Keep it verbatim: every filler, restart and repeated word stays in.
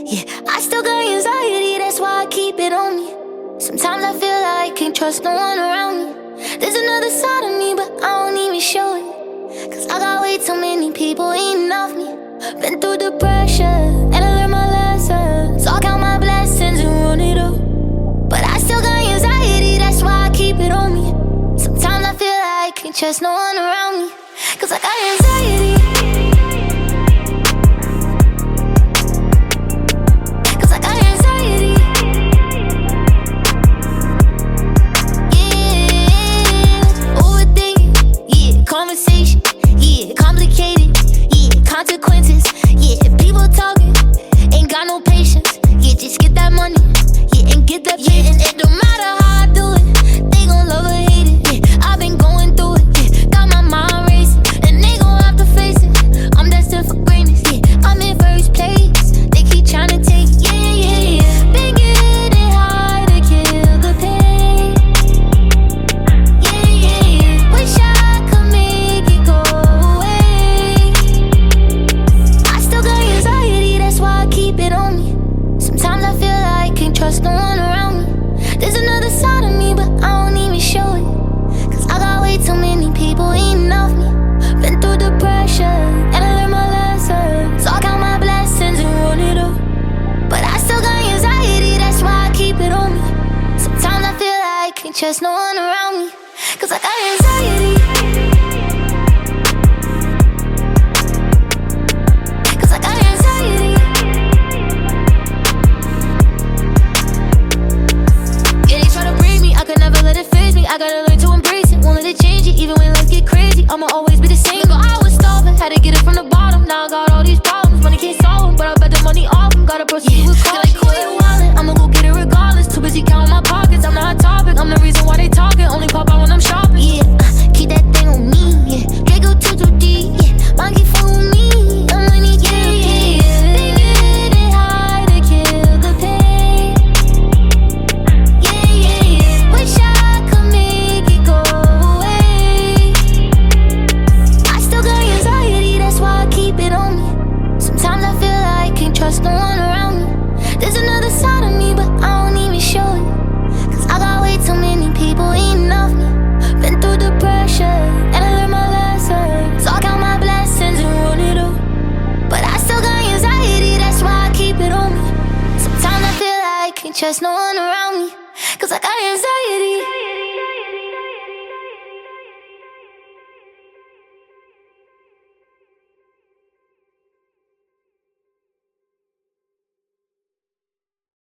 Yeah, I still got anxiety, that's why I keep it on me. Sometimes I feel like I can't trust no one around me. There's another side of me, but I don't even show it. Cause I got way too many people eating off me. Been through the pressure, and I learned my lessons. So I count my blessings and run it up. But I still got anxiety, that's why I keep it on me. Sometimes I feel like I can't trust no one around me. Cause I got anxiety. Cause I got anxiety. Yeah, overthinking. Yeah, conversation. Yeah, complicated. Yeah, consequences. Yeah, people talking. Ain't got no patience. Yeah, just get that money. Yeah, and get that yeah, and it don't matter how I do it. They gon' love or hate it. Yeah, I've been going through it. Yeah, got my mind racing, and they gon' have to face it. I'm destined for greatness. Yeah, I'm in first place. They keep trying to take. Yeah, yeah, yeah. Been getting high to kill the pain. Yeah, yeah, yeah. Wish I could make it go away. I still got anxiety, that's why I keep it on me. Sometimes I feel like I can't trust no one around me. There's another side of me, but I don't even show it. Cause I got way too many people eating off me. Been through the pressure, and I learned my lessons. So I count my blessings and run it up. But I still got anxiety, that's why I keep it on me. Sometimes I feel like I can't trust no one around me. Cause I got anxiety. Cause I got anxiety. Yeah, they try to break me, I could never let it phase me. I gotta learn to embrace it, won't let it change it. Even when life get crazy, I'ma always be the same. But I was starving, had to get it from the bottom. Now I got all these problems, money can't solve them. But I bet the money off them, gotta proceed with caution. Like quit wildin', I'ma go get it regardless. Too busy counting my pockets, I'm not a topic. I'm the reason why they talking, only pop out when I'm shopping. Yeah, uh, keep that thing on me, yeah. Draco too too deep, yeah. Monkey fuck with me, I'm money, yeah, yeah, yeah. They getting high to kill the pain. Yeah, yeah, yeah. Wish I could make it go away. I still got anxiety, that's why I keep it on me. Sometimes I feel like I can't trust no one around me. There's another side of me, but I don't even show it. Cause I got way too many people eating off me. Been through the pressure, and I learned my lessons. So I count my blessings and run it up. But I still got anxiety, that's why I keep it on me. Sometimes I feel like I can't trust no one around me. Cause I got anxiety.